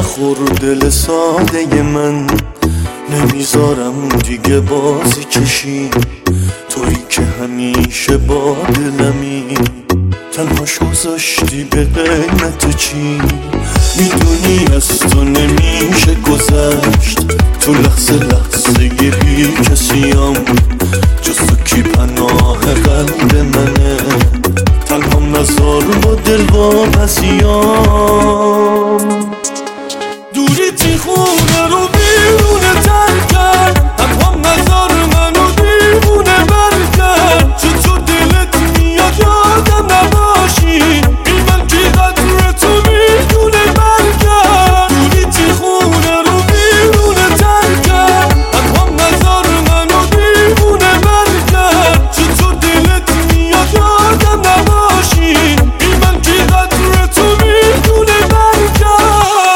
نخور دل ساده من، نمیذارم دیگه بازی کشی، تویی که همیشه با دلمی، تنهاش گذاشتی به قیمت چی؟ میدونی از تو نمیشه گذشت، تو لحظه لحظه بی کسیم، جز تو کی پناه قلب منه، تنها نزار با دل واپسیام. دوری تی خونه رو بیرونه ترک کرد، تنها نزار منو دیوونه بر کرد، چطور دلت میاد یادم نباشی، بی من کی قدر تو میدونه بر کرد. دوری تی خونه رو بیرونه ترک کرد، تنها نزار منو دیوونه بر کرد، چطور دلت میاد یادم نباشی، بی من کی قدر تو میدونه بر کرد.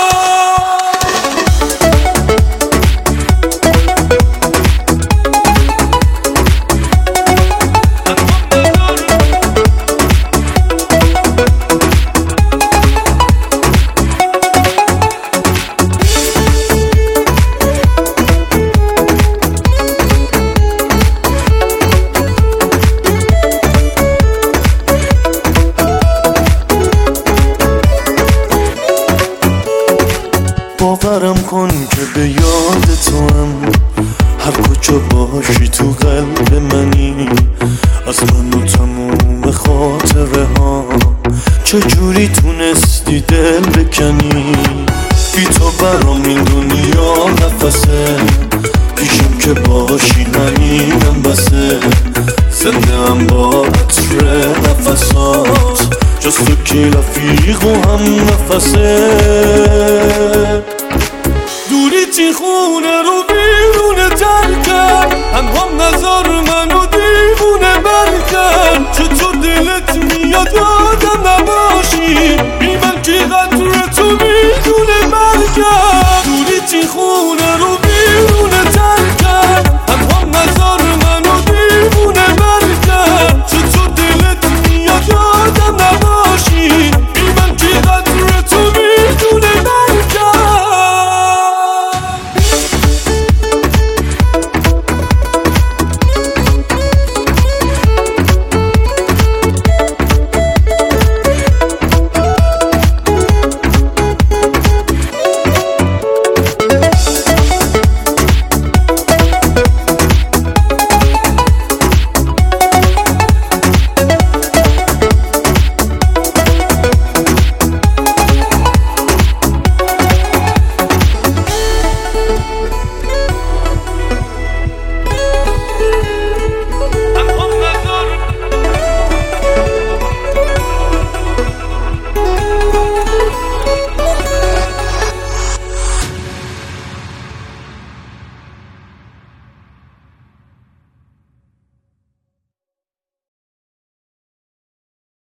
باورم کن که به یاد تو هم، هر کجا باشی تو قلب منی، از من و تموم خاطره ها، چجوری تونستی دل بکنی، بی تو برام این دنیا نفسه، پیشم که باشی همینم بسه، زنده هم با عطر نفسات، جز تو کی رفیق و هم نفسه. دوری تی خونه